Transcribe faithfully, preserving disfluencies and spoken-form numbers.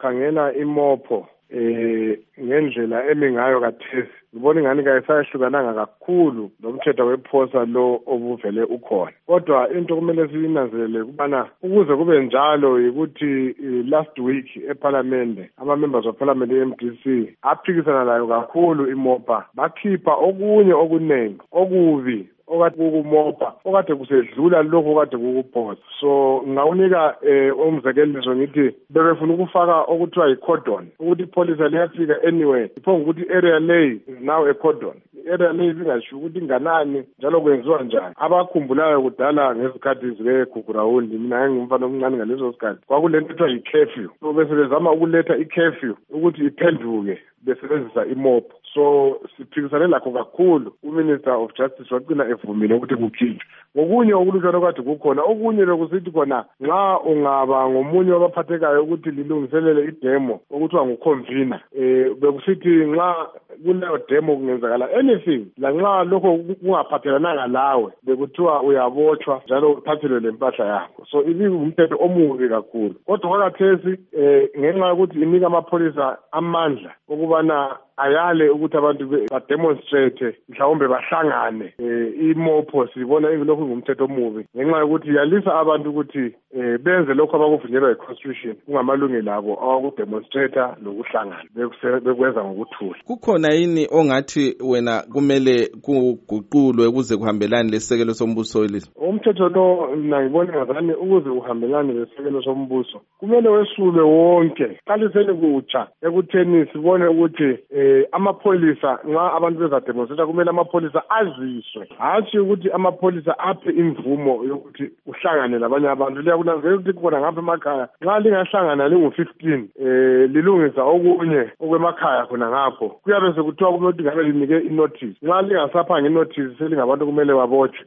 ukhangela imopho eh ngendlela emi ngayo kathesi ngibona ingani kayisahlukananga kakhulu nomthetho wephosa lo obuvele ukhona. Kodwa into kumele siyinanzelele kubana ukuze kube njalo ukuthi last week eParliament ama members of Parliament e-M D C aphikisana layo kakhulu imopa bakhipha okunye okunengi okubi okade kukumopa okade kusedlula lokho okade kukuphosa. So ngawunika eh umzekeliso ngithi bebefuna ukufaka okuthiwa i-cordon ukuthi ipolice liyafika anyway iphonga ukuthi area lay is now a cordon. Area lay ingasho ukuthi inganani njalo kwenziwa njani. Abakhumbulayo kudala ngezikhathi zikeGugurawundi mina ngingumfana omncane ngalezo sikhathi kwakulento ekuthiwa i-curfew. So bese bezama ukuletha i-curfew ukuthi iphenduke besebenzisa imopho. So siphikisane lakho kakhulu uMinister of Justice waqina evumile ukuthi kukhitshwe. Ngokunye okulutshwana okade kukhona okunye lokusithi khona nxa ungaba ngomunye wabaphathekayo ukuthi lilungiselele idemo okuthiwa nguconvener eh bekusithi nxa kuleyo demo kungenzakala anything la nxa lokho kungaphathelananga lawe bekuthiwa uyabotshwa njalo uphathelwe lempahla yakho. So ibi umthetho omubi kakhulu. Kodwa kwakathesi eh ngenxa yokuthi inika amapholisa amandla ukubana ayale ukuthi abantu bademonstrate mhlawumbe bahlangane eh imopho sibona ingilokho ngumthetho omubi ngenxa yokuthi yalisa abantu ukuthi eh benze lokho abakuvunyelwa yi-constitution kungamalungelo abo awokudemonstrate lokuhlangana bekwenza ngokuthula. Kukhona yini ongathi wena kumele kuguqulwe ukuze kuhambelane lesekelo sombuso welizwe? Umthetho lo mina ngibona ngazani ukuze uhambelane lesekelo sombuso kumele wesulwe wonke. Qalisele kutsha ekutheni sibone ukuthi eh amapholisa nxa abantu bezademonstrate kumele amapholisa aziswe hathi ukuthi amapholisa aphe imvumo yokuthi uhlangane labanye abantu. Liyakunanzela ukuthi khona ngapha emakhaya nxa lingahlangana lingu fifteen eh lilungisa okunye okwemakhaya khona ngapho kuyabe sekuthiwa kumele ngabe linike inotice. Nxa lingasapha ngenotice selingabantu kumele babotshwe.